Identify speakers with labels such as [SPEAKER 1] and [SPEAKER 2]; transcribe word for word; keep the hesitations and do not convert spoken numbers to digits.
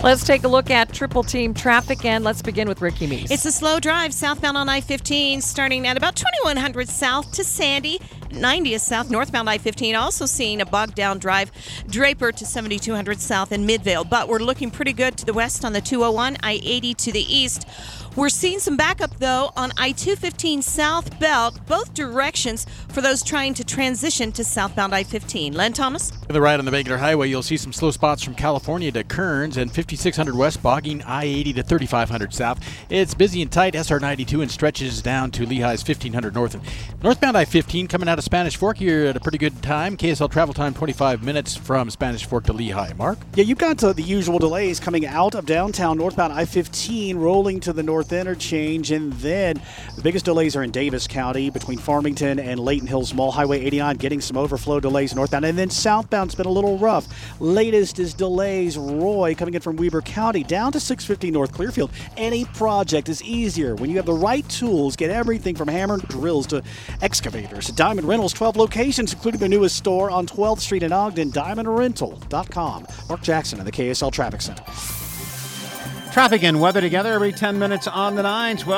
[SPEAKER 1] Let's take a look at triple team traffic, and let's begin with Ricky Meese.
[SPEAKER 2] It's a slow drive southbound on I fifteen, starting at about twenty-one hundred south to Sandy, ninetieth south northbound I fifteen. Also seeing a bogged down drive, Draper to seventy-two hundred south and Midvale. But we're looking pretty good to the west on the two oh one, I eighty to the east. We're seeing some backup, though, on I two fifteen south belt, both directions for those trying to transition to southbound I fifteen. Len Thomas?
[SPEAKER 3] To the right on the Baker Highway, you'll see some slow spots from California to Kearns and fifty-six hundred west, bogging I eighty to thirty-five hundred south. It's busy and tight, S R ninety-two, and stretches down to Lehigh's fifteen hundred north. Northbound I fifteen coming out of Spanish Fork, you're at a pretty good time. K S L travel time twenty-five minutes from Spanish Fork to Lehigh. Mark?
[SPEAKER 4] Yeah, you've got uh, the usual delays coming out of downtown northbound I fifteen, rolling to the north interchange, and then the biggest delays are in Davis County between Farmington and Layton Hills Mall. Highway eighty-nine getting some overflow delays northbound, and then southbound's been a little rough. Latest is delays Roy coming in from Weber County down to six fifty North Clearfield. Any project is easier when you have the right tools. Get everything from hammer drills to excavators. Diamond Rentals, twelve locations, including the newest store on twelfth Street in Ogden, diamond rental dot com. Mark Jackson in the K S L Traffic Center.
[SPEAKER 5] Traffic and weather together every ten minutes on the nines. Well,